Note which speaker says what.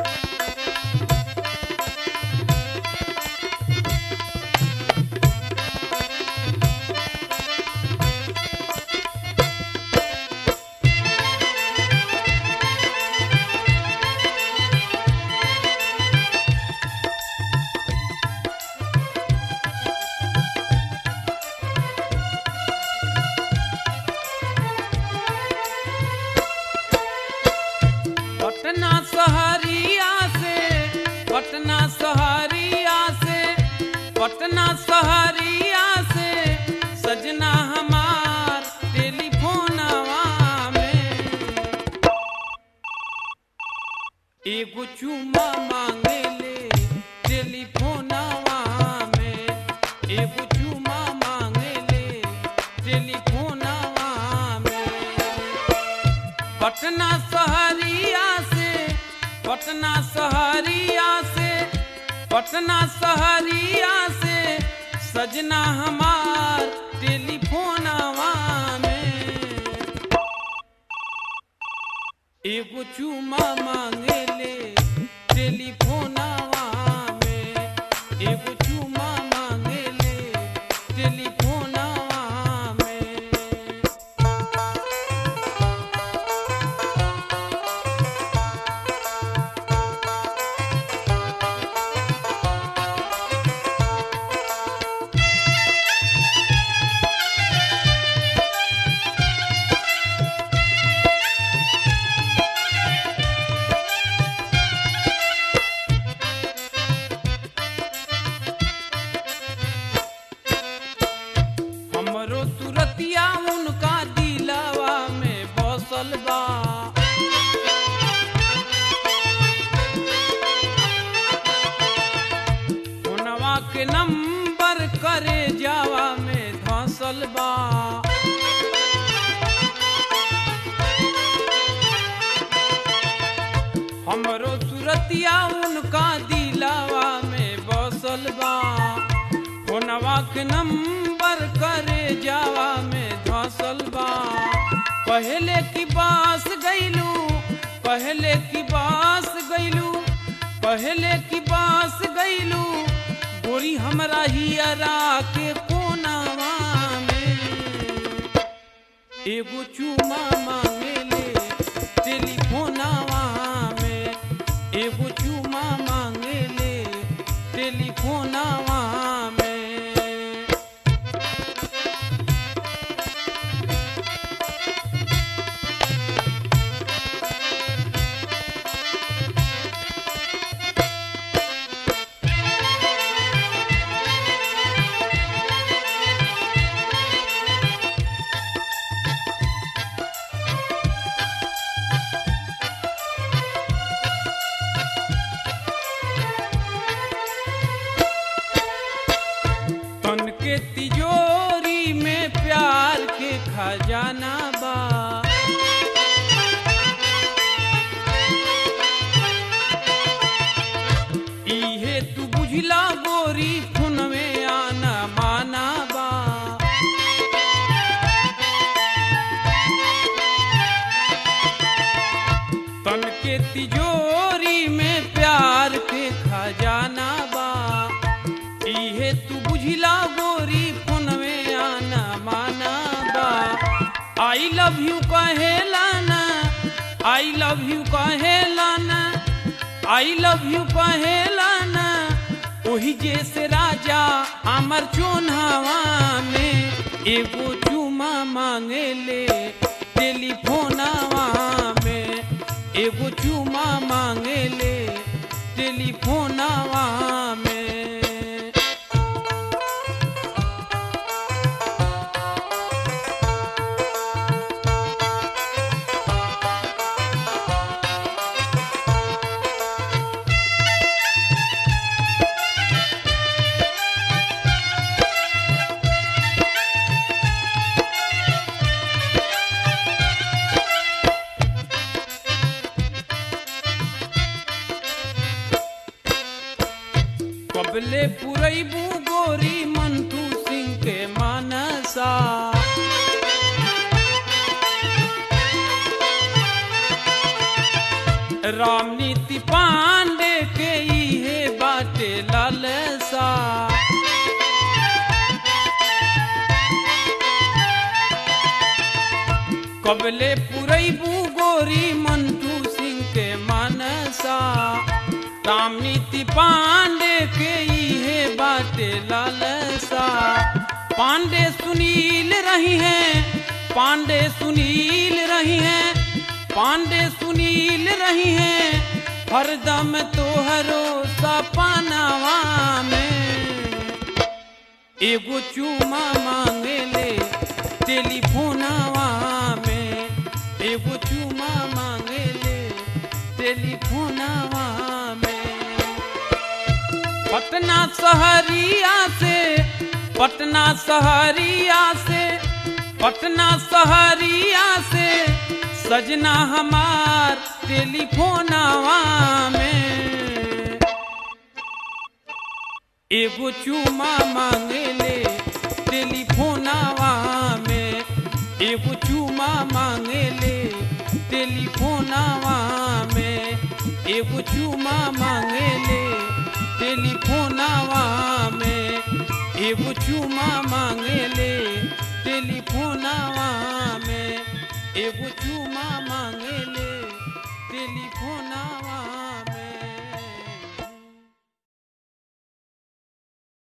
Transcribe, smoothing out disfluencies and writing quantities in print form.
Speaker 1: पटना शहरिया से सजना हमार टेलीफोनवा में एगो चुमा मांगे ले टेलीफोनवा में एगो चुमा मांगे ले टेलीफोनवा में पटना शहरिया से पटना शहरिया से पटना शहरिया से सजना हमार टेलीफोनवा में एगो चुमा मांगे ले टेलीफोनवा में एगो चुमा मांगे ले टेलीफोनवा में। हमरो तुरतिया उनका दिलवा में बसल बा फोनवा के नंबर करे जावा में धसल बा हमरो तुरतिया उनका दिलवा में बसल बा फोनवा के नंबर करे जावा में धसल बा पहले की बास गईलू पहले की बास गईलू पहले की बास गईलू गोरी हमरा हियरा के कोनावा में एगो चुमा मांगे ले टेलीफोनवा में एगो चुमा मांगे ले टेलीफोनवा में। तन के तिजोरी में प्यार के खजाना बा इहे तू बुझला गोरी खून में आना माना बा तन के तिजोरी में प्यार के खजाना बा इहे तू बुझला गोरी फोन में आना माना बा आई लव यू कहेला ना आई लव यू कहेला ना आई लव यू कहेला ना ओही जैसे राजा अमर चोन्हावा में एगो चुमा मांगे ले टेलीफोनवा में एगो चुमा मांगे ले टेलीफोनवा में। कबले पुरैबू गोरी मंटू सिंह के मानसा रामनीति पांडे के इहे बाटे लालसा। कबले पुरैबू गोरी मंटू सिंह के मानसा। रामनीति पांडे के इहे बाटे लालसा। पांडे सुनील रही हैं, पांडे सुनील रही हैं, पांडे सुनील रही हैं हरदम तोहरो सपनावा में। एगो चूमा मांगेले टेलीफोनवा में, एगो चूमा मांगेले टेलीफोनवा में। पटना शहरिया से, पटना शहरिया से, पटना शहरिया से सजना हमार टेलीफोनवा में। एगो चूमा मांगेले टेलीफोनवा में, एगो चूमा मांगेले टेलीफोनवा में, एगो चूमा मांगेले टेलीफोनवा में, एगो चूमा मांगेले टेलीफोनवा में, एगो